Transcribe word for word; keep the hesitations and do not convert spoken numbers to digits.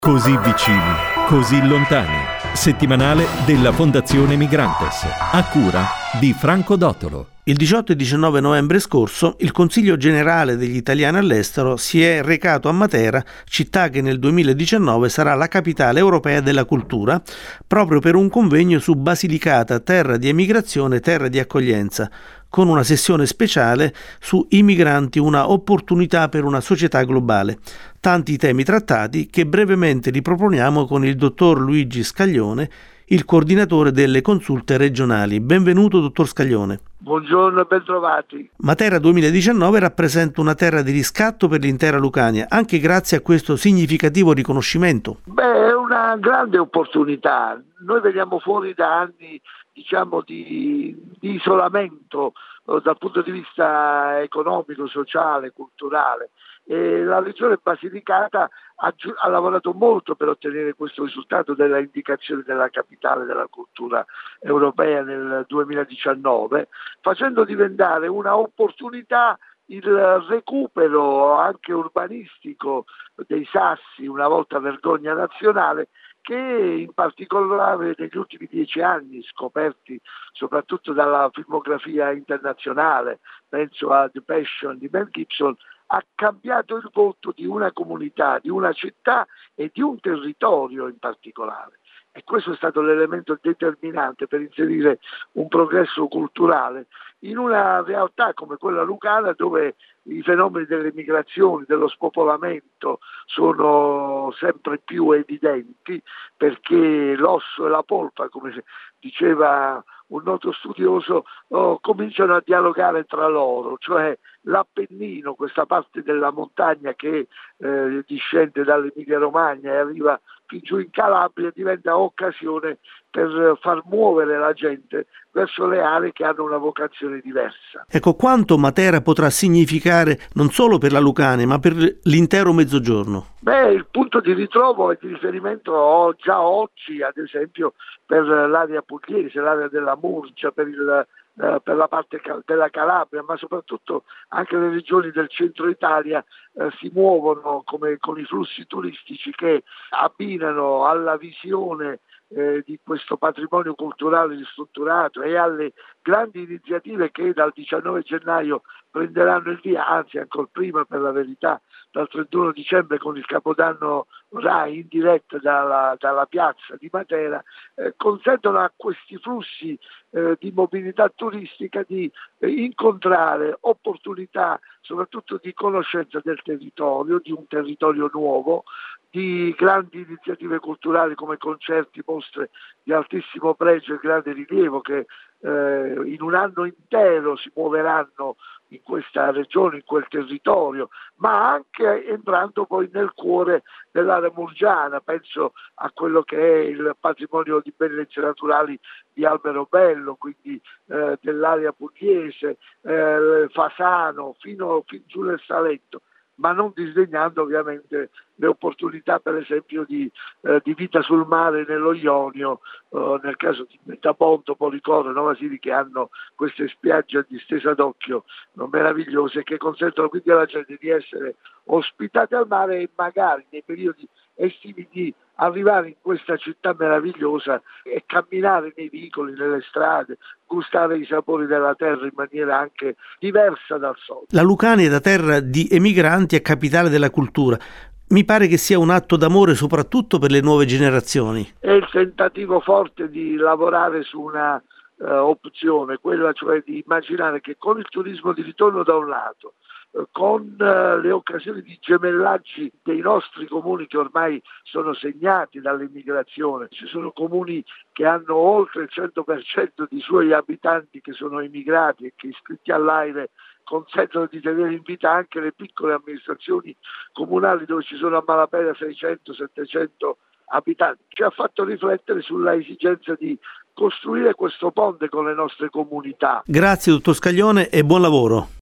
Così vicini, così lontani. Settimanale della Fondazione Migrantes, a cura di Franco Dottolo. Il diciotto e diciannove novembre scorso il Consiglio Generale degli Italiani all'estero si è recato a Matera, città che nel duemiladiciannove sarà la capitale europea della cultura, proprio per un convegno su Basilicata, terra di emigrazione, terra di accoglienza, con una sessione speciale su I migranti, una opportunità per una società globale. Tanti temi trattati che brevemente riproponiamo con il dottor Luigi Scaglione, il coordinatore delle consulte regionali. Benvenuto, dottor Scaglione. Buongiorno e bentrovati. Matera duemiladiciannove rappresenta una terra di riscatto per l'intera Lucania, anche grazie a questo significativo riconoscimento. Beh, è una grande opportunità. Noi veniamo fuori da anni, diciamo, di, di isolamento eh, dal punto di vista economico, sociale, culturale. E la regione Basilicata ha, giu- ha lavorato molto per ottenere questo risultato della indicazione della capitale della cultura europea nel duemiladiciannove, facendo diventare una opportunità il recupero anche urbanistico dei sassi, una volta vergogna nazionale, che in particolare negli ultimi dieci anni, scoperti soprattutto dalla filmografia internazionale, penso a The Passion di Mel Gibson, ha cambiato il volto di una comunità, di una città e di un territorio in particolare. E questo è stato l'elemento determinante per inserire un progresso culturale in una realtà come quella lucana, dove i fenomeni delle migrazioni, dello spopolamento sono sempre più evidenti, perché l'osso e la polpa, come diceva un noto studioso, oh, cominciano a dialogare tra loro, cioè l'Appennino, questa parte della montagna che eh, discende dall'Emilia Romagna e arriva fin giù in Calabria, diventa occasione per far muovere la gente verso le aree che hanno una vocazione diversa. Ecco, quanto Matera potrà significare non solo per la Lucania, ma per l'intero Mezzogiorno? Beh, il punto di ritrovo e di riferimento ho già oggi, ad esempio, per l'area pugliese, l'area della Murcia, per il Eh, per la parte cal- della Calabria, ma soprattutto anche le regioni del centro Italia eh, si muovono come con i flussi turistici che abbinano alla visione eh, di questo patrimonio culturale ristrutturato e alle grandi iniziative che dal diciannove gennaio prenderanno il via, anzi ancora prima per la verità, dal trentuno dicembre con il Capodanno Rai in diretta dalla, dalla piazza di Matera, eh, consentono a questi flussi eh, di mobilità turistica di eh, incontrare opportunità soprattutto di conoscenza del territorio, di un territorio nuovo, di grandi iniziative culturali come concerti, mostre di altissimo pregio e grande rilievo che eh, in un anno intero si muoveranno in questa regione, in quel territorio, ma anche entrando poi nel cuore dell'area murgiana. Penso a quello che è il patrimonio di bellezze naturali di Alberobello, quindi eh, dell'area pugliese, eh, Fasano, fino, fin giù nel Salento, ma non disdegnando ovviamente le opportunità per esempio di, eh, di vita sul mare nello Ionio, eh, nel caso di Metaponto, Policoro, Nova Siri, che hanno queste spiagge a distesa d'occhio no, meravigliose, che consentono quindi alla gente di essere ospitate al mare e magari nei periodi estivi di arrivare in questa città meravigliosa e camminare nei vicoli, nelle strade, gustare i sapori della terra in maniera anche diversa dal solito. La Lucania, da terra di emigranti, è capitale della cultura. Mi pare che sia un atto d'amore soprattutto per le nuove generazioni. È il tentativo forte di lavorare su una uh, opzione, quella cioè di immaginare che con il turismo di ritorno da un lato, con uh, le occasioni di gemellaggi dei nostri comuni che ormai sono segnati dall'immigrazione. Ci sono comuni che hanno oltre il cento per cento di suoi abitanti che sono immigrati e che iscritti all'AIRE consentono di tenere in vita anche le piccole amministrazioni comunali dove ci sono a malapena seicento settecento abitanti. Ci ha fatto riflettere sulla esigenza di costruire questo ponte con le nostre comunità. Grazie dottor Scaglione e buon lavoro.